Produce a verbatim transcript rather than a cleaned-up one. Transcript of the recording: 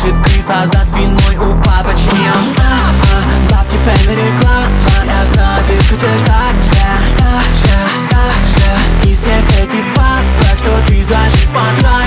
Дышит крыса за спиной у папочки. А-а, бабки, фэн, реклама. Я знаю, ты хочешь так же, так же, так же. Из всех этих бабок, что ты за жизнь потратил.